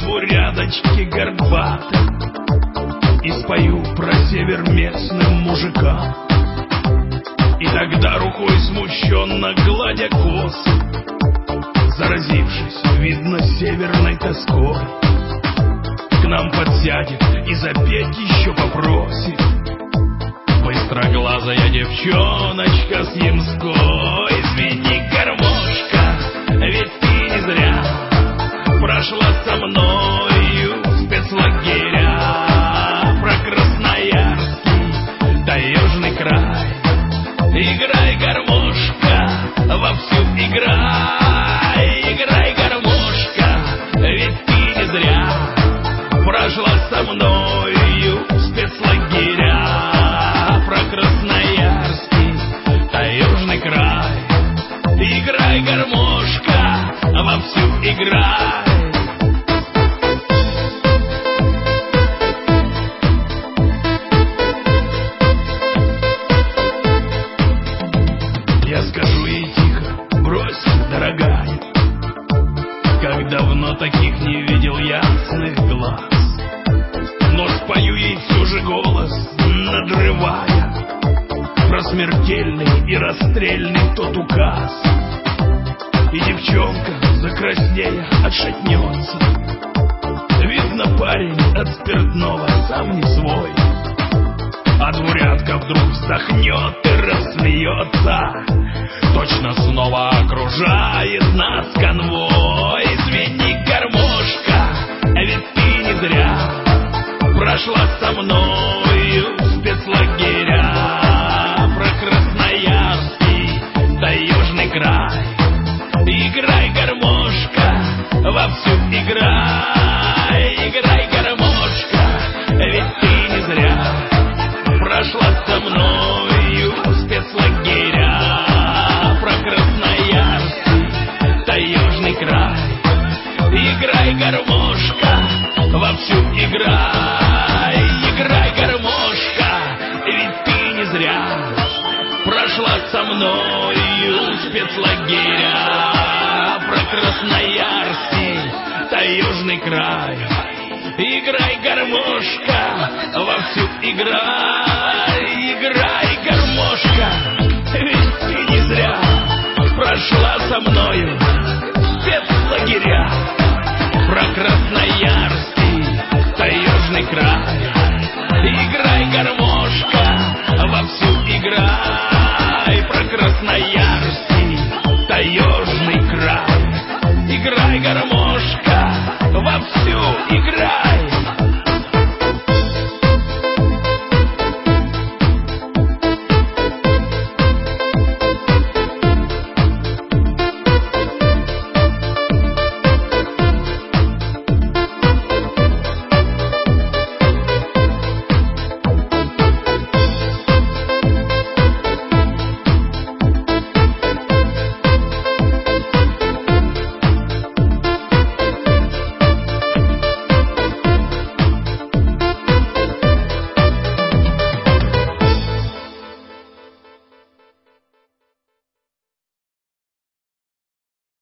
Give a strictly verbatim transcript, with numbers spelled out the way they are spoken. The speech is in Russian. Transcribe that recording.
двурядочки горбаты и спою про север местным мужикам. И тогда рукой смущенно гладя косы, заразившись, видно, северной тоской, к нам подсядет и запеть еще попросит быстроглазая девчоночка с Ямской. Извини, гармошка, ведь ты не зря прошла со мною спецлагеря про Красноярский таежный край. Играй, гармошка, вовсю играй, играй, гармошка, ведь ты не зря прошла со мною спецлагеря про Красноярский таежный край. Играй, гармошка, вовсю играй. Я скажу ей тихо: брось, дорогая, как давно таких не видел ясных глаз. Но спою ей все же голос, надрывая про смертельный и расстрельный тот указ. И девчонка, закраснея, отшатнется. Видно, парень от спиртного сам не свой. А двурядка вдруг вздохнет и рассмеется. Точно снова окружает нас конвой. Извини, гармошка, ведь ты не зря прошла со мною спецлагеря про Красноярский таежный край. Играй, гармошка, вовсю играй, играй, гармошка, ведь ты не зря прошла со мною спецлагеря про Красноярский таежный край. Играй, гармошка, вовсю играй, играй, гармошка, ведь ты не зря прошла со мною спецлагеря про Красноярский таежный край. Играй, гармошка, вовсю играй, играй, гармошка, ведь ты не зря прошла со мною спецлагеря